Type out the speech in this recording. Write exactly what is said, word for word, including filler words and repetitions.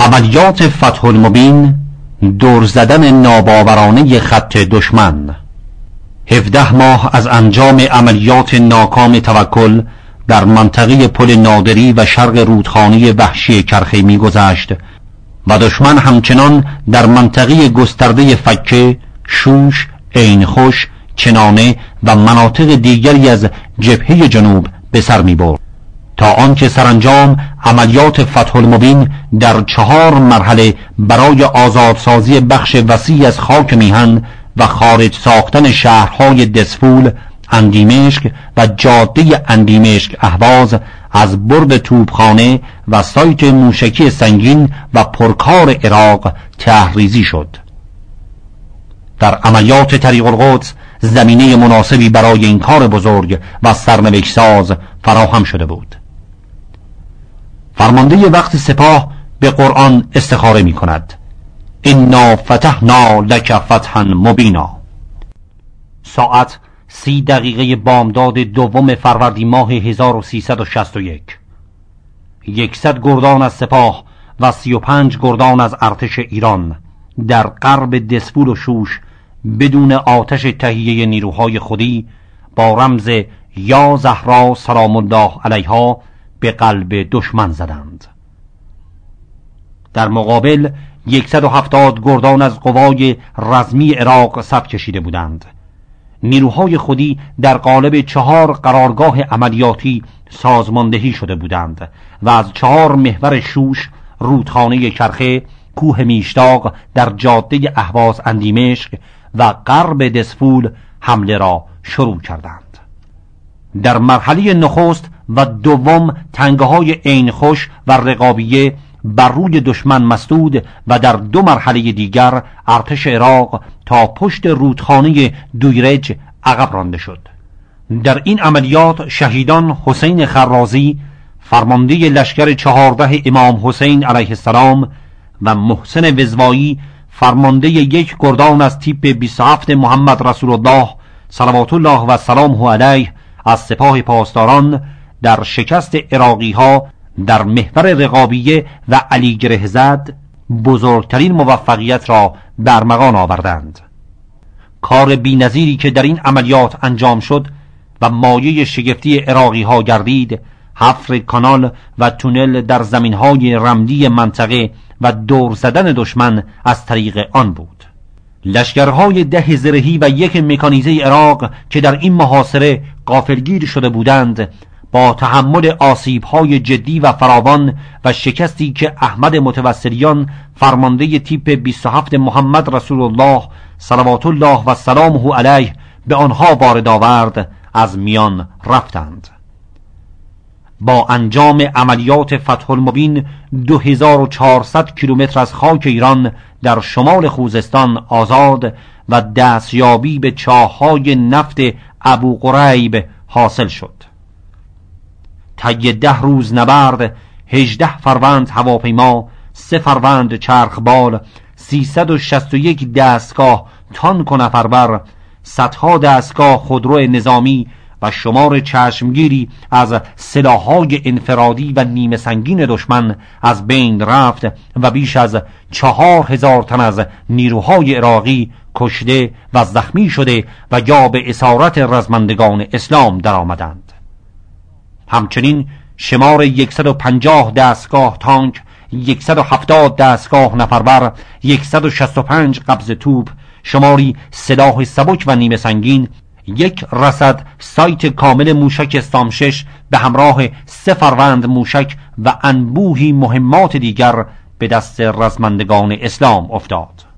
عملیات فتح المبین، دور زدن ناباورانه خط دشمن. هفده ماه از انجام عملیات ناکام توکل در منطقه پل نادری و شرق رودخانه وحشی کرخی می‌گذشت و دشمن همچنان در منطقه گسترده فکه، شوش، عینخوش، چنانه و مناطق دیگری از جبهه جنوب به سر می‌برد تا آنکه سرانجام عملیات فتح المبین در چهار مرحله برای آزادسازی بخش وسیع از خاک میهن و خارج ساختن شهرهای دسفول، اندیمشک و جاده اندیمشک اهواز از برد توپخانه و سایت موشکی سنگین و پرکار عراق تحریزی شد. در عملیات طریق القدس زمینه مناسبی برای این کار بزرگ و سرنوشت‌ساز فراهم شده بود. فرمانده وقت سپاه به قرآن استخاره می کند: انا فتحنا لک فتحا مبینا. ساعت سی دقیقه بامداد دوم فروردین ماه هزار و سیصد و شصت و یک. یکصد گردان از سپاه و سی و پنج گردان از ارتش ایران در غرب دسفول و شوش بدون آتش تهیه نیروهای خودی با رمز یا زهرا سلام الله علیها به قلب دشمن زدند. در مقابل یکصد و هفتاد گردان از قوای رزمی عراق صف کشیده بودند. نیروهای خودی در قالب چهار قرارگاه عملیاتی سازماندهی شده بودند و از چهار محور شوش، رودخانه کرخه، کوه میشتاق در جاده اهواز اندیمشک و غرب دسفول حمله را شروع کردند. در مرحله نخست و دوم تنگه‌های عینخوش و رقابیه بر روی دشمن مسدود و در دو مرحله دیگر ارتش عراق تا پشت رودخانه دویرج عقب رانده شد. در این عملیات شهیدان حسین خرازی فرمانده لشکر چهارده امام حسین علیه السلام و محسن وزوایی فرمانده یک گردان از تیپ بیست و هفت محمد رسول الله صلوات الله و سلامه علیه از سپاه پاسداران در شکست عراقی ها در محور رقابیه و علی گرهزد بزرگترین موفقیت را برمغان آوردند. کار بی‌نظیری که در این عملیات انجام شد و مایه شگفتی عراقی ها گردید، حفر کانال و تونل در زمینهای رملی منطقه و دور زدن دشمن از طریق آن بود. لشکرهای ده زرهی و یک مکانیزه عراق که در این محاصره غافلگیر شده بودند با تحمل آسیب‌های جدی و فراوان و شکستی که احمد متوسلیان فرمانده تیپ بیست و هفت محمد رسول الله صلوات الله و سلامه علیه به آنها وارد آورد، از میان رفتند. با انجام عملیات فتح المبین دو هزار و چهارصد کیلومتر از خاک ایران در شمال خوزستان آزاد و دستیابی به چاه‌های نفت ابو قریب حاصل شد. طی ده روز نبرد، هجده فروند هواپیما، سه فروند چرخبال، سیصد و شصت و یک دستگاه تانک و نفربر، صدها دستگاه خودرو نظامی و شمار چشمگیری از سلاح‌های انفرادی و نیمه سنگین دشمن از بین رفت و بیش از چهار هزار تن از نیروهای عراقی کشته و زخمی شده و یا به اسارت رزمندگان اسلام درآمدند. همچنین شمار صد و پنجاه دستگاه تانک، صد و هفتاد دستگاه نفربر، صد و شصت و پنج قبض توپ، شماری سلاح سبک و نیمه سنگین، یک رصد سایت کامل موشک استام شش به همراه سه فروند موشک و انبوهی مهمات دیگر به دست رزمندگان اسلام افتاد.